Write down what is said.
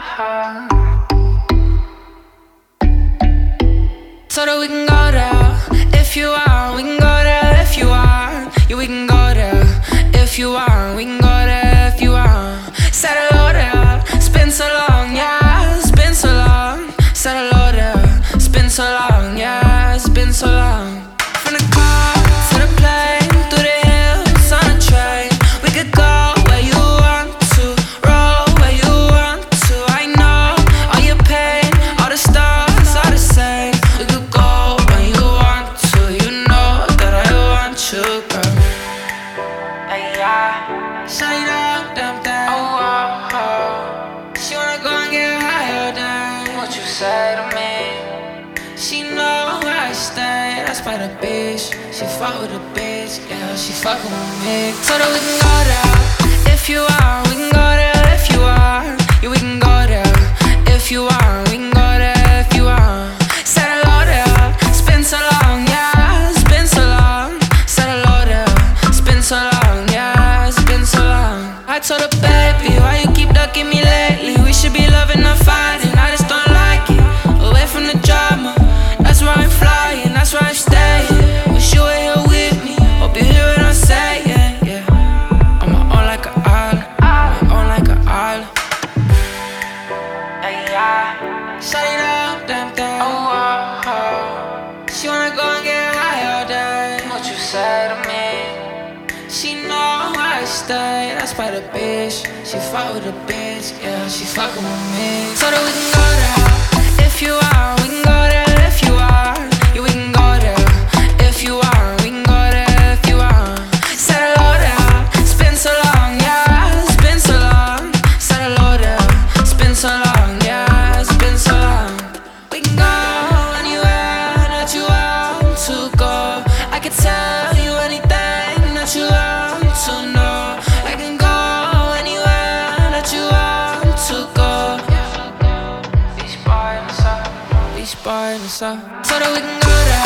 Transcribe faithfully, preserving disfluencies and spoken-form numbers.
So that we can go there if you want. We can go there if you want. Yeah, we can go there if you want. We can go there if you want. Said hello there. It's been so long, yeah. It's been so long. Said hello there. It's been so long, yeah. It's been so long. From the car to the plane, through the hills on a train. We could go where you want to, roll where you want to. I know all your pain, all the stars are the same. We could go when you want to. You know that I want you, girl. Hey, yeah. Shine it up, damn thing. Oh, oh, oh. She wanna go and get higher than what you say to me. She know where I stay, that's by the beach. She fuck with a bitch, yeah, she fuckin' with me. So that we can go there if you want. We can go there if you want. Yeah, we can go there if you want. We can go there if you want. Said hello there. It's been so long, yeah. It's been so long. Said hello there. It's been so long, yeah. It's been so long. I told her, baby, why you keep ducking me lately? We should be loving, not fighting. I just don't like it. Away from the drama. That's why I'm flying. That's why I'm staying. Wish you were here with me. Hope you hear what I'm saying. Yeah. On my own like an island. On my own like an island. Hey, yeah. Shut it up, damn thing. Oh, oh, oh. She wanna go and get higher than what you say to me. She know where I stay. That's by the beach. She fuck with a bitch. Yeah, she fuckin' with me. So that we can go there if you want. We can go there if you want. Yeah, we can go there if you want. We can go there if you want. Said hello there. It's been so long, yeah. It's been so long. Said hello there. It's been so long, yeah. It's been so long. We can go anywhere that you want to go. I can tell you anything that you want to know. I can go anywhere that you want to go. Beach bar in the sun, beach bar in the sun. So that we can go there